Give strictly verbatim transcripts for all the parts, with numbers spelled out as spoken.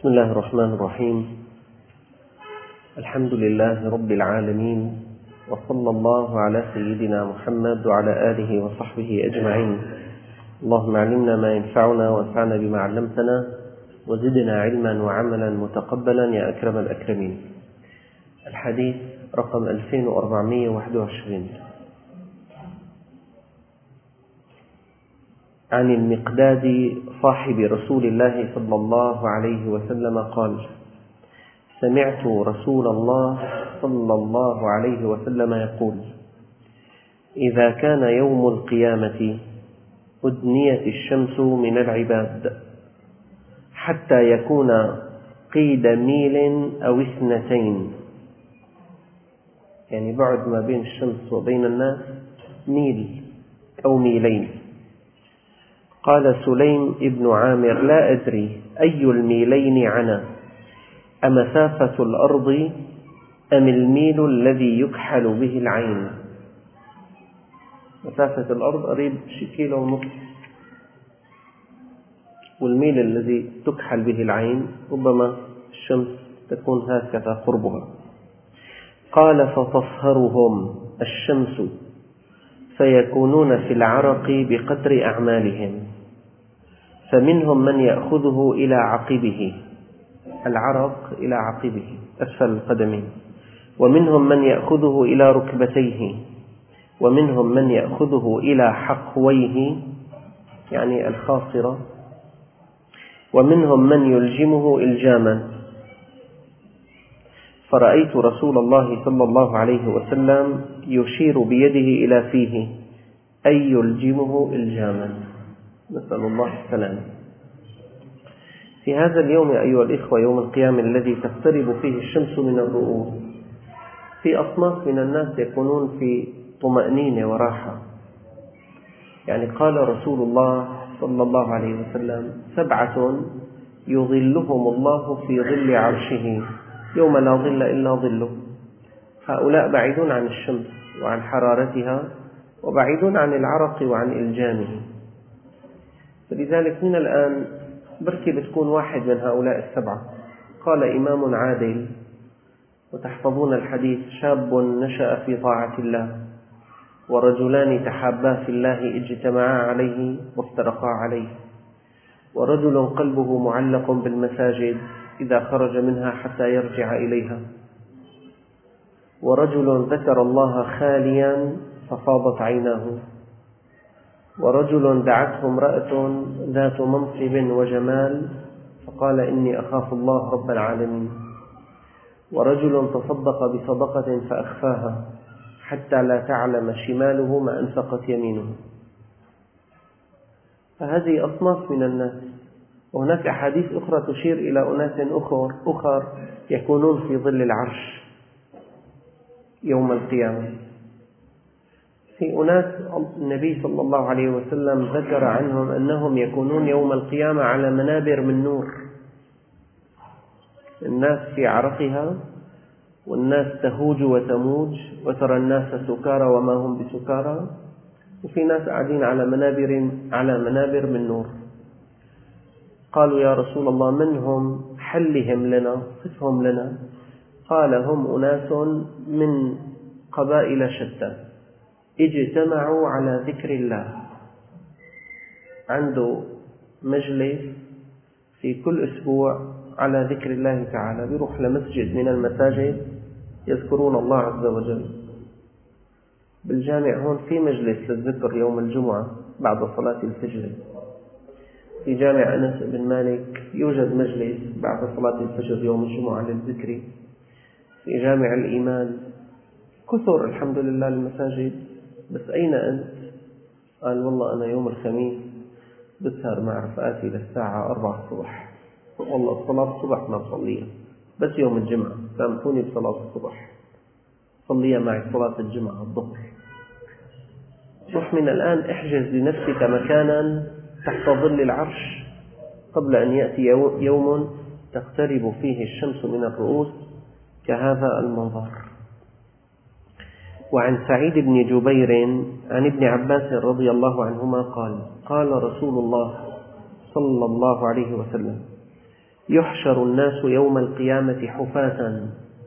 بسم الله الرحمن الرحيم. الحمد لله رب العالمين، وصلى الله على سيدنا محمد وعلى آله وصحبه أجمعين. اللهم علمنا ما ينفعنا وانفعنا بما علمتنا وزدنا علما وعملا متقبلا يا أكرم الأكرمين. الحديث رقم ألفين وأربعمائة وواحد وعشرين، عن المقداد صاحب رسول الله صلى الله عليه وسلم قال: سمعت رسول الله صلى الله عليه وسلم يقول: إذا كان يوم القيامة أدنيت الشمس من العباد حتى يكون قيد ميل أو اثنتين، يعني بعد ما بين الشمس وبين الناس ميل أو ميلين. قال سليم ابن عامر: لا أدري أي الميلين عنا، أمسافة الأرض أم الميل الذي يكحل به العين؟ مسافة الأرض قريب شي كيلو ونصف، والميل الذي تكحل به العين ربما الشمس تكون هكذا قربها. قال: فتصهرهم الشمس فيكونون في العرق بقدر أعمالهم، فمنهم من يأخذه إلى عقبه، العرق إلى عقبه أسفل القدمين، ومنهم من يأخذه إلى ركبتيه، ومنهم من يأخذه إلى حقويه يعني الخاصرة، ومنهم من يلجمه إلجاما. فرأيت رسول الله صلى الله عليه وسلم يشير بيده إلى فيه أي يلجمه إلجاما، نسأل الله السلامة. في هذا اليوم أيها الإخوة، يوم القيامة الذي تقترب فيه الشمس من الرؤوس، في أصناف من الناس يكونون في طمأنينة وراحة. يعني قال رسول الله صلى الله عليه وسلم: سبعة يظلهم الله في ظل عرشه يوم لا ظل إلا ظله. هؤلاء بعيدون عن الشمس وعن حرارتها، وبعيدون عن العرق وعن إلجامه. فلذلك من الآن بركي بتكون واحد من هؤلاء السبعة. قال إمام عادل، وتحفظون الحديث: شاب نشأ في طاعة الله، ورجلان تحابا في الله اجتمعا عليه وافترقا عليه، ورجل قلبه معلق بالمساجد إذا خرج منها حتى يرجع إليها، ورجل ذكر الله خاليا ففاضت عيناه، ورجل دعته امرأة ذات منصب وجمال فقال: إني أخاف الله رب العالمين، ورجل تصدق بصدقة فأخفاها حتى لا تعلم شماله ما أنفقت يمينه. فهذه أصناف من الناس. وهناك أحاديث أخرى تشير إلى أناس أخر, أخر يكونون في ظل العرش يوم القيامة. في أناس النبي صلى الله عليه وسلم ذكر عنهم أنهم يكونون يوم القيامة على منابر من نور، الناس في عرقها، والناس تهوج وتموج، وترى الناس سكارى وما هم بسكارى، وفي ناس قاعدين على منابر على منابر من نور. قالوا: يا رسول الله، من هم؟ حلهم لنا، صفهم لنا. قال: هم أناس من قبائل شتى اجتمعوا على ذكر الله. عنده مجلس في كل أسبوع على ذكر الله تعالى، بيروح لمسجد من المساجد يذكرون الله عز وجل. بالجامع هون في مجلس للذكر يوم الجمعة بعد صلاة الفجر. في جامع أنس بن مالك يوجد مجلس بعد صلاة الفجر يوم الجمعة للذكر. في جامع الإيمان كثر الحمد لله المساجد. بس أين أنت؟ قال: والله أنا يوم الخميس بسهر مع رفقاتي للساعة أربعة الصبح. والله صلاة الصبح ما صليها، بس يوم الجمعة سامحوني بصلاة الصبح، صليها معي صلاة الجمعة الظهر. روح من الآن احجز لنفسك مكانا تحت ظل العرش قبل أن يأتي يوم تقترب فيه الشمس من الرؤوس كهذا المنظر. وعن سعيد بن جبير عن ابن عباس رضي الله عنهما قال: قال رسول الله صلى الله عليه وسلم: يحشر الناس يوم القيامة حفاة،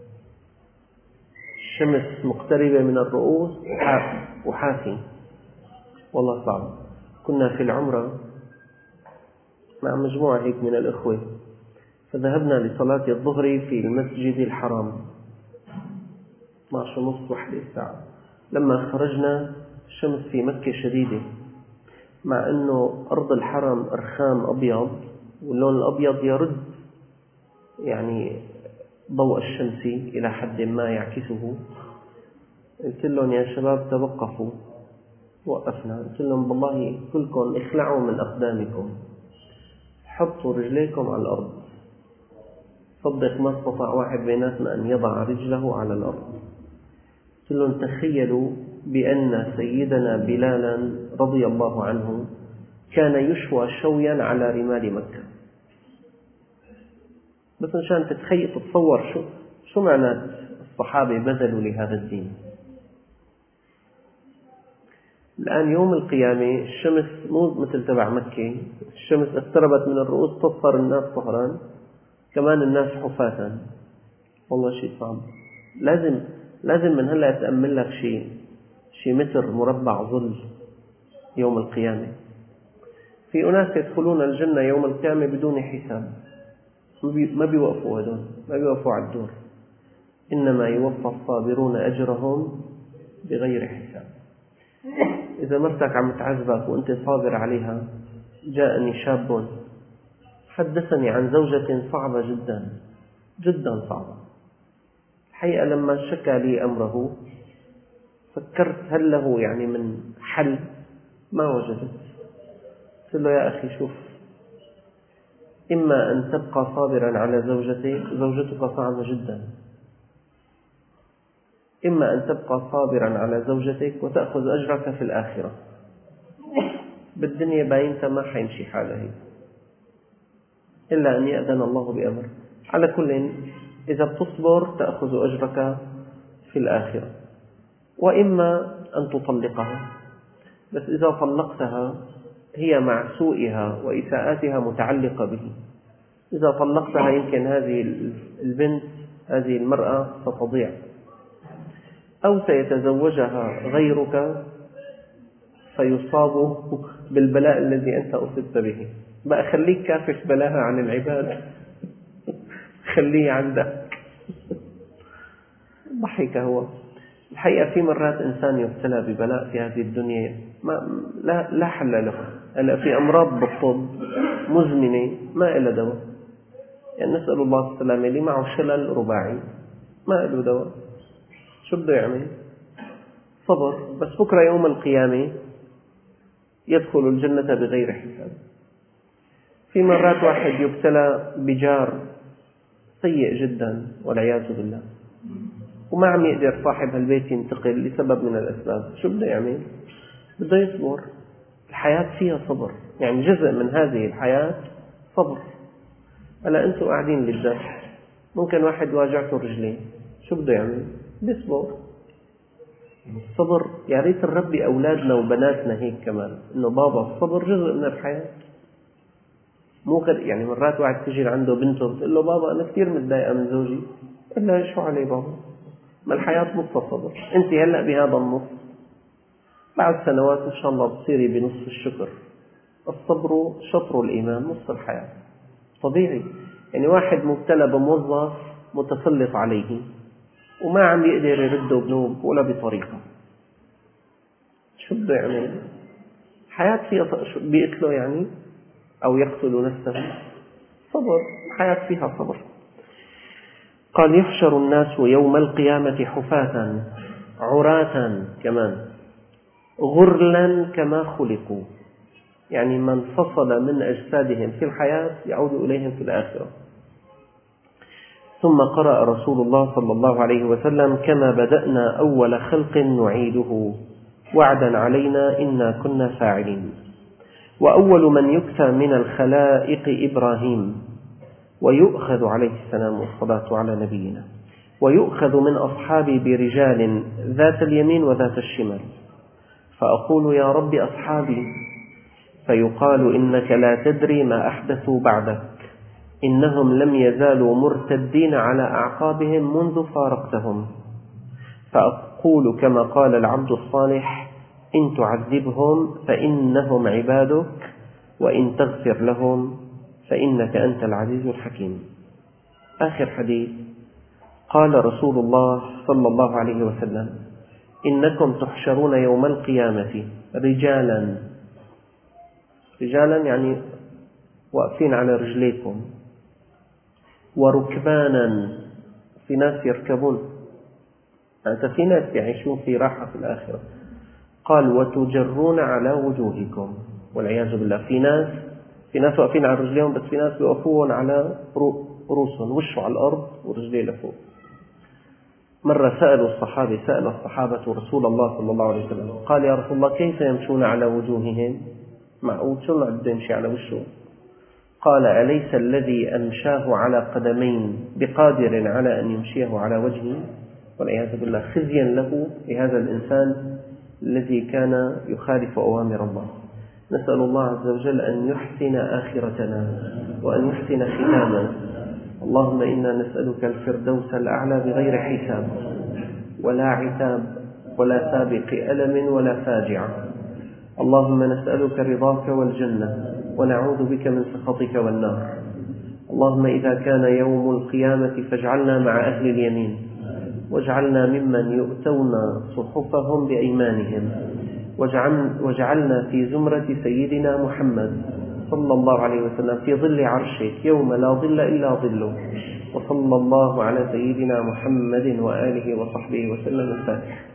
الشمس مقتربة من الرؤوس وحافي. والله صعب. كنا في العمرة مع مجموعة هيك من الإخوة، فذهبنا لصلاة الظهر في المسجد الحرام اثني عشر ونصف واحدة الساعة. لما خرجنا الشمس في مكة شديدة، مع أنه أرض الحرم أرخام أبيض، واللون الأبيض يرد يعني ضوء الشمس إلى حد ما يعكسه. قلت لهم يا شباب توقفوا، وقفنا. قلت لهم بالله كلكم اخلعوا من أقدامكم، حطوا رجليكم على الأرض. صدق ما استطاع واحد بيناتنا أن يضع رجله على الأرض. قلت لهم تخيلوا بأن سيدنا بلالا رضي الله عنه كان يشوى شويا على رمال مكة. بس مشان تتخيل تتصور شو شو معنات الصحابة بذلوا لهذا الدين. الآن يوم القيامة الشمس مو مثل تبع مكة، الشمس اقتربت من الرؤوس تصفر الناس صهران، كمان الناس حفاة. والله شيء صعب. لازم لازم من هلا تأمل لك شيء شيء متر مربع ظل يوم القيامة. في أناس يدخلون الجنة يوم القيامة بدون حساب، ما بيوقفوا هدول، ما بيوقفوا على الدور. إنما يوفى الصابرون أجرهم بغير حساب. إذا مرتك عم تعذبك وأنت صابر عليها. جاءني شاب حدثني عن زوجة صعبة جدا جدا صعبة. الحقيقة لما شكى لي أمره فكرت هل له يعني من حل، ما وجدت. قلت له يا أخي شوف، إما أن تبقى صابرا على زوجتك، زوجتك صعبة جدا، إما أن تبقى صابرا على زوجتك وتأخذ أجرك في الآخرة. بالدنيا باينت ما حيمشي حالها هيك إلا أن يأذن الله بأمر. على كل إذا بتصبر تأخذ أجرك في الآخرة، وإما أن تطلقها. بس إذا طلقتها هي مع سوءها وإساءاتها متعلقة به. إذا طلقتها يمكن هذه البنت هذه المرأة ستضيع، أو سيتزوجها غيرك فيصاب بالبلاء الذي أنت أصبت به. بقى خليك كافف بلاها عن العباد، خليه عندك. ضحك هو. الحقيقة في مرات إنسان يبتلى ببلاء في هذه الدنيا ما لا, لا حل له. هلا في أمراض بالطب مزمنة ما إلها دواء، يعني نسأل الله السلامة. اللي معه شلل رباعي ما له دواء، شو بده يعمل؟ صبر. بس بكرة يوم القيامة يدخل الجنة بغير حساب. في مرات واحد يبتلى بجار سيء جدا والعياذ بالله، وما عم يقدر صاحب هالبيت ينتقل لسبب من الأسباب. شو بده يعمل؟ بده يصبر. الحياة فيها صبر، يعني جزء من هذه الحياة صبر. هلا أنتم قاعدين للدرس، ممكن واحد واجعته رجلين، شو بده يعمل؟ بيصبر. الصبر يا ريت نربي أولادنا وبناتنا هيك كمان، إنه بابا الصبر جزء من الحياة. مو كده يعني مرات واحد تجي عنده بنته بتقول له بابا أنا كثير متضايقة من زوجي، قل لها شو عليه بابا؟ ما الحياة نص صبر. أنت هلأ بهذا النص، بعد سنوات إن شاء الله بتصيري بنصف الشكر. الصبر شطر الإيمان، نصف الحياة. طبيعي يعني واحد مبتلى بموظف متسلط عليه وما عم يقدر يرده بنوب ولا بطريقة، شو بده يعمل؟ حياة فيها بيقتله يعني أو يقتل نفسه. صبر، حياة فيها صبر. قال يحشر الناس يوم القيامة حفاة عراة كمان غرلا كما خلقوا، يعني من فصل من أجسادهم في الحياة يعود إليهم في الآخرة. ثم قرأ رسول الله صلى الله عليه وسلم كما بدأنا أول خلق نعيده وعدا علينا إنا كنا فاعلين. وأول من يكتى من الخلائق إبراهيم، ويؤخذ عليه السلام والصلاة على نبينا، ويؤخذ من أصحابي برجال ذات اليمين وذات الشمال، فأقول يا رب أصحابي، فيقال إنك لا تدري ما أحدثوا بعدك، إنهم لم يزالوا مرتدين على أعقابهم منذ فارقتهم، فأقول كما قال العبد الصالح: إن تعذبهم فإنهم عبادك، وإن تغفر لهم فإنك أنت العزيز الحكيم. آخر حديث، قال رسول الله صلى الله عليه وسلم: إنكم تحشرون يوم القيامة رجالا، رجالا يعني واقفين على رجليكم، وركبانا، في ناس يركبون، يعني في ناس يعيشون في راحة في الآخرة. قال: وتجرون على وجوهكم، والعياذ بالله. في ناس في ناس واقفين على رجليهم، بس في ناس بيوقفون على رؤوسهم، وشه على الأرض ورجليه لفوق. مرة سألوا الصحابة سأل الصحابة رسول الله صلى الله عليه وسلم، قال: يا رسول الله، كيف يمشون على وجوههم؟ معقول شو بده يمشي على وشه؟ قال: أليس الذي أمشاه على قدمين بقادر على أن يمشيه على وجهه؟ والعياذ بالله، خزيا له لهذا الإنسان الذي كان يخالف أوامر الله. نسأل الله عز وجل أن يحسن آخرتنا وأن يحسن ختامنا. اللهم إنا نسألك الفردوس الأعلى بغير حساب ولا عتاب ولا سابق ألم ولا فاجعة. اللهم نسألك رضاك والجنة، ونعوذ بك من سخطك والنار. اللهم إذا كان يوم القيامة فاجعلنا مع أهل اليمين، واجعلنا ممن يؤتون صحفهم بأيمانهم، واجعلنا في زمرة سيدنا محمد صلى الله عليه وسلم في ظل عرشك يوم لا ظل إلا ظله. وصلى الله على سيدنا محمد وآله وصحبه وسلم. الفاتحة.